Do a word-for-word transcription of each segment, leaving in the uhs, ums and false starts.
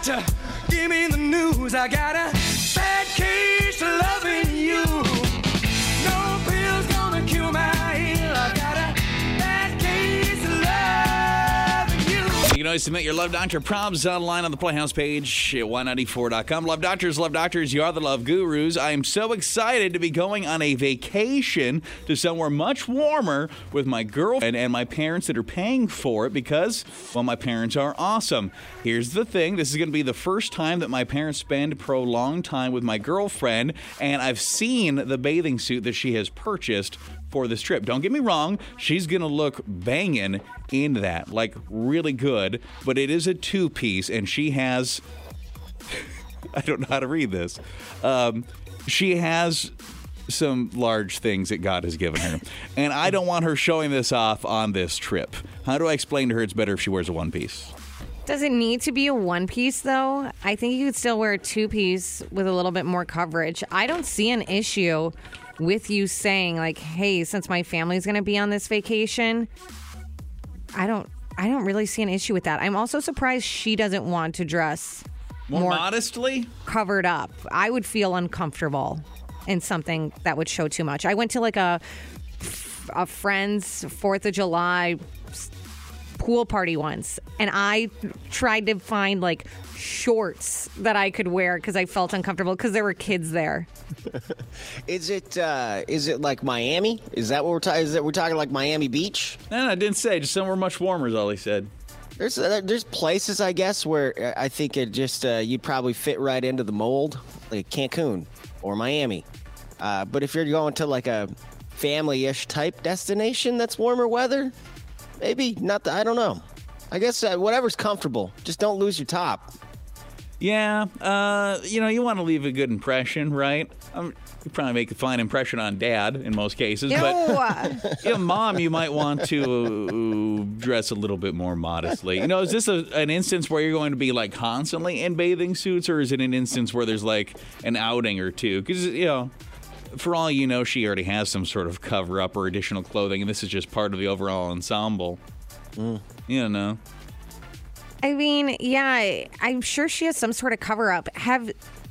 doctor, give me the news. I got a bad case of loving you. No pill's gonna cure my ill. I got a bad case of loving you. You can always submit your Love Doctor prompts online on the Playhouse page at Y ninety-four dot com. Love Doctors, Love Doctors, you are the Love Gurus. I am so excited to be going on a vacation to somewhere much warmer with my girlfriend and my parents that are paying for it because, well, my parents are awesome. Here's the thing. This is going to be the first time that my parents spend prolonged time with my girlfriend, and I've seen the bathing suit that she has purchased for this trip. Don't get me wrong, she's gonna look banging in that, like really good, but it is a two-piece, and she has, I don't know how to read this, um, she has some large things that God has given her, and I don't want her showing this off on this trip. How do I explain to her it's better if she wears a one-piece? Does it need to be a one-piece, though? I think you could still wear a two-piece with a little bit more coverage. I don't see an issue with you saying, like, hey, since my family's going to be on this vacation, I don't I don't really see an issue with that. I'm also surprised she doesn't want to dress more, more modestly covered up. I would feel uncomfortable in something that would show too much. I went to, like, a, a friend's fourth of July pool party once, and I tried to find, like, shorts that I could wear because I felt uncomfortable because there were kids there. Is it uh, is it like Miami? Is that what we're talking? Is that we're talking like Miami Beach? No, no, I didn't say. Just somewhere much warmer is all he said. There's uh, there's places, I guess, where I think it just uh, you'd probably fit right into the mold, like Cancun or Miami. Uh, but if you're going to like a family-ish type destination that's warmer weather, maybe not. The, I don't know. I guess uh, whatever's comfortable. Just don't lose your top. Yeah, uh, you know, you want to leave a good impression, right? Um, you probably make a fine impression on Dad in most cases, Ew. but you know, Mom, you might want to dress a little bit more modestly. You know, is this a, an instance where you're going to be like constantly in bathing suits, or is it an instance where there's like an outing or two? Because, you know, for all you know, she already has some sort of cover-up or additional clothing, and this is just part of the overall ensemble. Mm. You know. I mean, yeah, I'm sure she has some sort of cover-up. Have...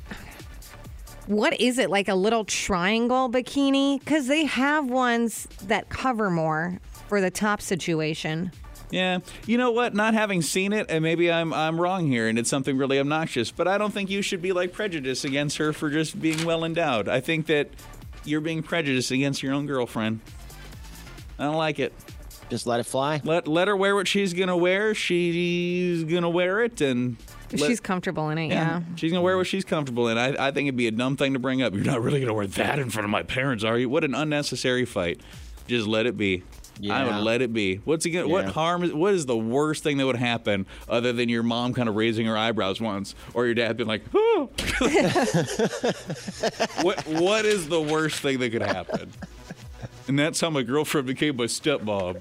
What is it, like a little triangle bikini? Because they have ones that cover more for the top situation. Yeah. You know what? Not having seen it, and maybe I'm I'm wrong here, and it's something really obnoxious, but I don't think you should be like prejudiced against her for just being well endowed. I think that you're being prejudiced against your own girlfriend. I don't like it. Just let it fly. Let let her wear what she's gonna wear. She's gonna wear it, and If let, she's comfortable in it, yeah. yeah. She's gonna wear what she's comfortable in. I I think it'd be a dumb thing to bring up. You're not really gonna wear that in front of my parents, are you? What an unnecessary fight. Just let it be. Yeah. I would let it be. What's it gonna, Yeah. What harm? Is, what is the worst thing that would happen other than your mom kind of raising her eyebrows once, or your dad being like, "Oh." what What is the worst thing that could happen? And that's how my girlfriend became my stepmom.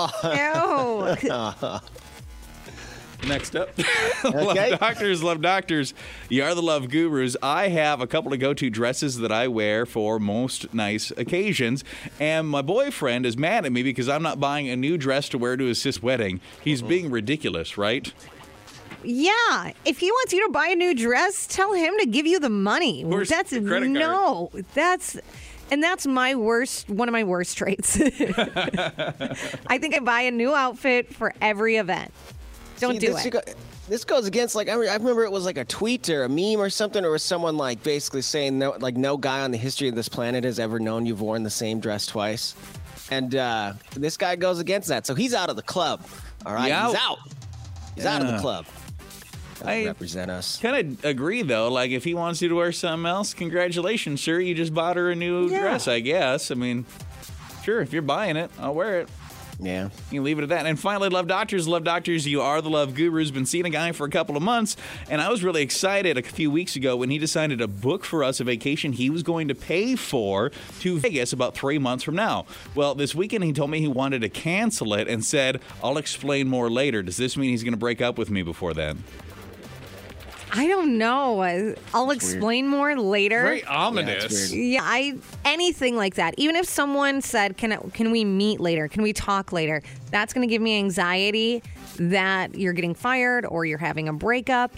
Oh. Ew. Next up, Okay. Love Doctors, Love Doctors. You are the Love Gurus. I have a couple of go-to dresses that I wear for most nice occasions, and my boyfriend is mad at me because I'm not buying a new dress to wear to his sis wedding. He's being ridiculous, right? Yeah, if he wants you to buy a new dress, tell him to give you the money. Where's That's the credit card? no, that's and that's my worst, one of my worst traits. I think I buy a new outfit for every event. Don't See, do this it. Go, this goes against, like, I, re- I remember it was like a tweet or a meme or something, or was someone like basically saying, no, like, no guy on the history of this planet has ever known you've worn the same dress twice. And uh, this guy goes against that. So he's out of the club. All right. Yeah. He's out. He's out of the Yeah. club. Doesn't I represent us. kind of agree, though. Like, if he wants you to wear something else, congratulations, sir. You just bought her a new Yeah. dress, I guess. I mean, sure, if you're buying it, I'll wear it. Yeah. You can leave it at that. And finally, Love Doctors, Love Doctors, you are the Love Gurus. Been seeing a guy for a couple of months, and I was really excited a few weeks ago when he decided to book for us a vacation he was going to pay for to Vegas about three months from now. Well, this weekend he told me he wanted to cancel it and said, I'll explain more later. Does this mean he's going to break up with me before then? I don't know. I- I'll explain more later. Very Yeah, ominous. it's weird. Yeah, I anything like that. Even if someone said, "Can I- can we meet later? Can we talk later?" That's going to give me anxiety that you're getting fired or you're having a breakup.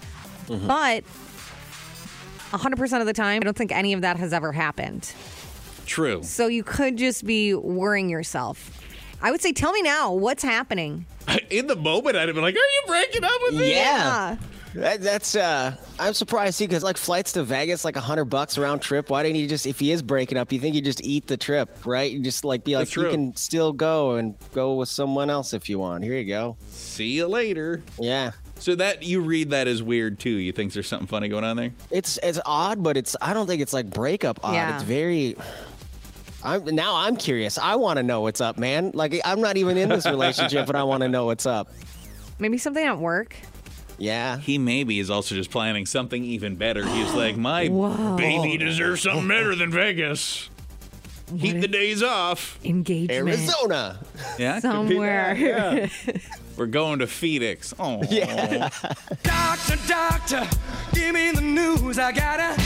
Mm-hmm. But one hundred percent of the time, I don't think any of that has ever happened. True. So you could just be worrying yourself. I would say, tell me now, what's happening? In the moment, I'd have been like, are you breaking up with me? Yeah. That, that's, uh, I'm surprised too, because like flights to Vegas, like a hundred bucks round trip. Why didn't he just, if he is breaking up, you think you just eat the trip, right? You just like be like, That's you true. can still go and go with someone else if you want. Here you go. See you later. Yeah. So that you read that as weird too. You think there's something funny going on there? It's, it's odd, but it's, I don't think it's like breakup odd. Yeah. It's very, I'm, now I'm curious. I want to know what's up, man. Like I'm not even in this relationship, but I want to know what's up. Maybe something at work. Yeah. He maybe is also just planning something even better. He's like, my Whoa. baby deserves something better than Vegas. Keep the days off. Engagement. Arizona. Yeah, could be Somewhere. that, yeah. We're going to Phoenix. Oh, Yeah. Doctor, doctor, give me the news. I got a